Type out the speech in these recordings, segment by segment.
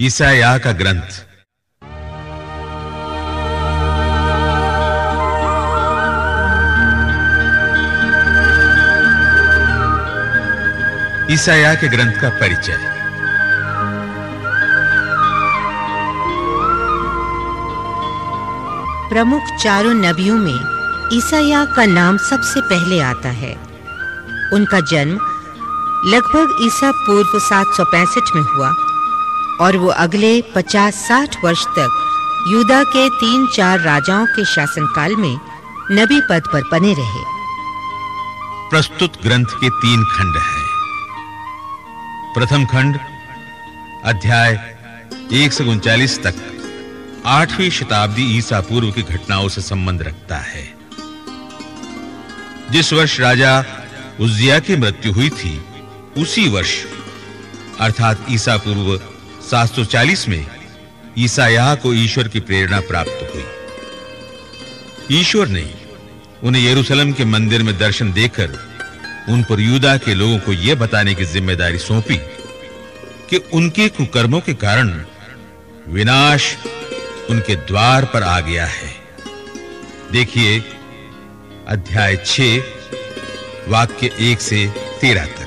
ईसाया का ग्रंथ। ईसाया के ग्रंथ का परिचय। प्रमुख चारों नबियों में ईसाया का नाम सबसे पहले आता है। उनका जन्म लगभग ईसा पूर्व 765 में हुआ और वो अगले 50-60 वर्ष तक यूदा के 3-4 राजाओं के शासनकाल में नबी पद पर बने रहे। प्रस्तुत ग्रंथ के 3 खंड हैं। प्रथम खंड अध्याय 1 से 39 तक 8वीं शताब्दी ईसा पूर्व की घटनाओं से संबंध रखता है। जिस वर्ष राजा उज्जिया की मृत्यु हुई थी, उसी वर्ष अर्थात ईसा पूर्व 740 में ईसाया को ईश्वर की प्रेरणा प्राप्त हुई। ईश्वर ने उन्हें यरूशलेम के मंदिर में दर्शन देकर उन पर यूदा के लोगों को यह बताने की जिम्मेदारी सौंपी कि उनके कुकर्मों के कारण विनाश उनके द्वार पर आ गया है। देखिए अध्याय 6 वाक्य 1 से 13 तक।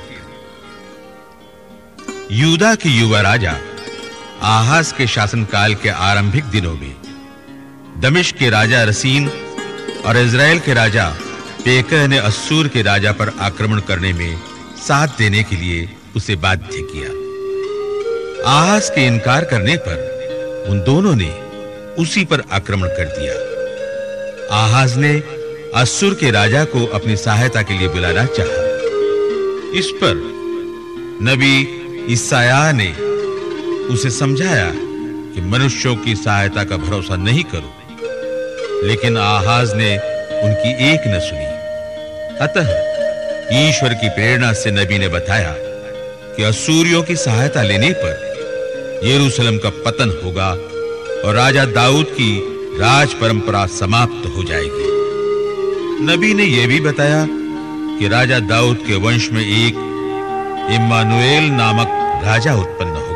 यूदा के युवा राजा आहाज के शासनकाल के आरंभिक दिनों में दमिश्क के राजा रसीन और इज़राइल के राजा पेकह ने अस्सूर के राजा पर आक्रमण करने में साथ देने के लिए उसे बाध्य किया। आहाज के इनकार करने पर उन दोनों ने उसी पर आक्रमण कर दिया। आहाज ने अस्सूर के राजा को अपनी सहायता के लिए बुलाना चाहा। इस पर नबी ईसाया ने उसे समझाया कि मनुष्यों की सहायता का भरोसा नहीं करो, लेकिन आहाज ने उनकी एक न सुनी। अतः ईश्वर की प्रेरणा से नबी ने बताया कि अस्सूरियों की सहायता लेने पर यरूशलेम का पतन होगा और राजा दाऊद की राज परंपरा समाप्त हो जाएगी। नबी ने यह भी बताया कि राजा दाऊद के वंश में एक इम्मानुएल नामक राजा उत्पन्न होगा।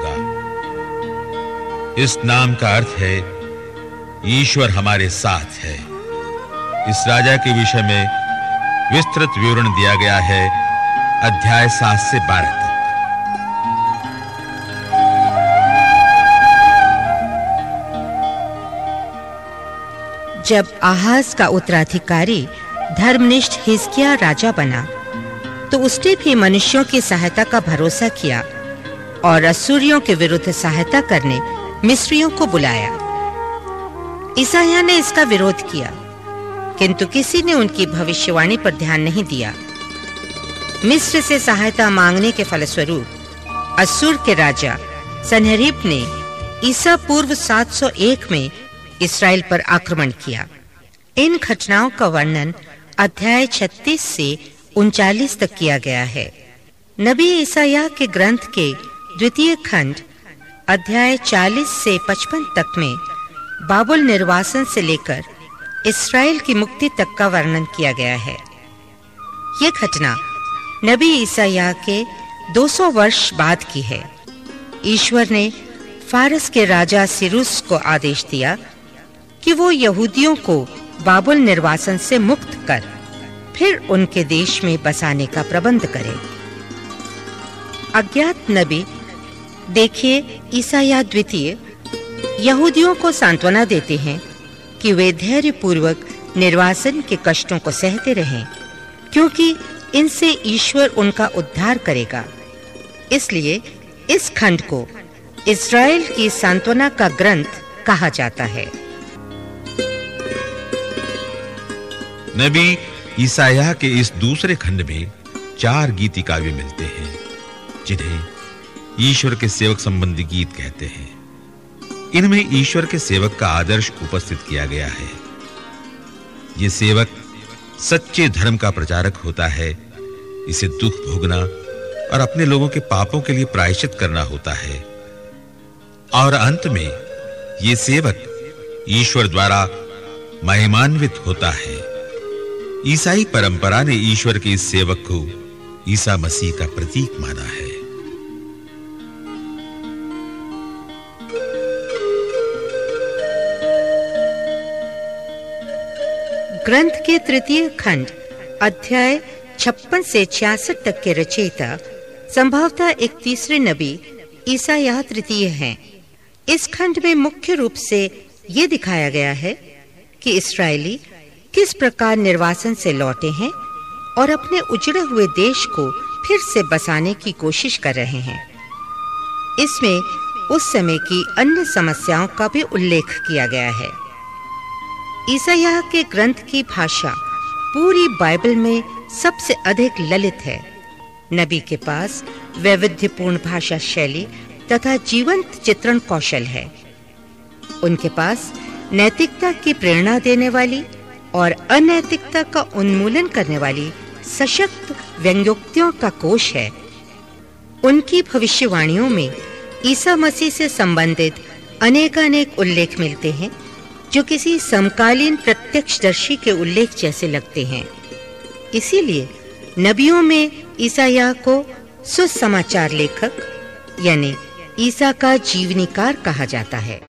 इस नाम का अर्थ है ईश्वर हमारे साथ है। इस राजा के विषय में विस्तृत विवरण दिया गया है अध्याय 7 से 12 तक। जब आहाज का उत्तराधिकारी धर्मनिष्ठ हिजकिय्याह राजा बना, तो उसने भी मनुष्यों की सहायता का भरोसा किया और अस्सूरियों के विरुद्ध सहायता करने मिस्रियों को बुलाया। ईसाया ने इसका विरोध किया, किंतु किसी ने उनकी भविष्यवाणी पर ध्यान नहीं दिया। मिस्र से सहायता मांगने के फलस्वरूप अस्सूर के राजा सन्हेरीब ने ईसा पूर्व 701 में इस्राएल पर आक्रमण किया। इन घटनाओं का वर्णन अध्याय 36 से 39 तक किया गया है। नबी ईसाया के ग्रंथ के द्वितीय खंड अध्याय 40 से 55 तक में बाबुल निर्वासन से लेकर इस्राएल की मुक्ति तक का वर्णन किया गया है। यह घटना नबी ईसाया के 200 वर्ष बाद की है। ईश्वर ने फारस के राजा सिरूस को आदेश दिया कि वो यहूदियों को बाबुल निर्वासन से मुक्त कर फिर उनके देश में बसाने का प्रबंध करे। अज्ञात नबी देखिए ईसाया द्वितीय यहूदियों को सांत्वना देते हैं कि वे धैर्य पूर्वक निर्वासन के कष्टों को सहते रहें, क्योंकि इनसे ईश्वर उनका उद्धार करेगा। इसलिए इस खंड को इस्राएल की सांत्वना का ग्रंथ कहा जाता है। नबी ईसाया के इस दूसरे खंड में 4 गीति काव्य मिलते हैं, जिन्हें ईश्वर के सेवक संबंधी गीत कहते हैं। इनमें ईश्वर के सेवक का आदर्श उपस्थित किया गया है। ये सेवक सच्चे धर्म का प्रचारक होता है। इसे दुख भोगना और अपने लोगों के पापों के लिए प्रायश्चित करना होता है। और अंत में ये सेवक ईश्वर द्वारा महिमान्वित होता है। ईसाई परंपरा ने ईश्वर के इस सेवक को ईसा मसीह का प्रतीक माना है। ग्रंथ के तृतीय खंड अध्याय 56 से 66 तक के रचयिता संभवतः एक तीसरे नबी ईसायाह तृतीय हैं। इस खंड में मुख्य रूप से ये दिखाया गया है कि इस्राएली किस प्रकार निर्वासन से लौटे हैं और अपने उजड़े हुए देश को फिर से बसाने की कोशिश कर रहे हैं। इसमें उस समय की अन्य समस्याओं का भी उल्लेख किया गया है। ईसायाह के ग्रंथ की भाषा पूरी बाइबल में सबसे अधिक ललित है। नबी के पास वैविध्यपूर्ण भाषा शैली तथा जीवंत चित्रण कौशल है। उनके पास नैतिकता की प्रेरणा देने वाली और अनैतिकता का उन्मूलन करने वाली सशक्त व्यंग्योक्तियों का कोश है। उनकी भविष्यवाणियों में ईसा मसीह से संबंधित अनेकानेक उल्लेख मिलते हैं जो किसी समकालीन प्रत्यक्षदर्शी के उल्लेख जैसे लगते हैं। इसीलिए नबियों में ईसायाह को सुसमाचार लेखक यानी ईसा का जीवनीकार कहा जाता है।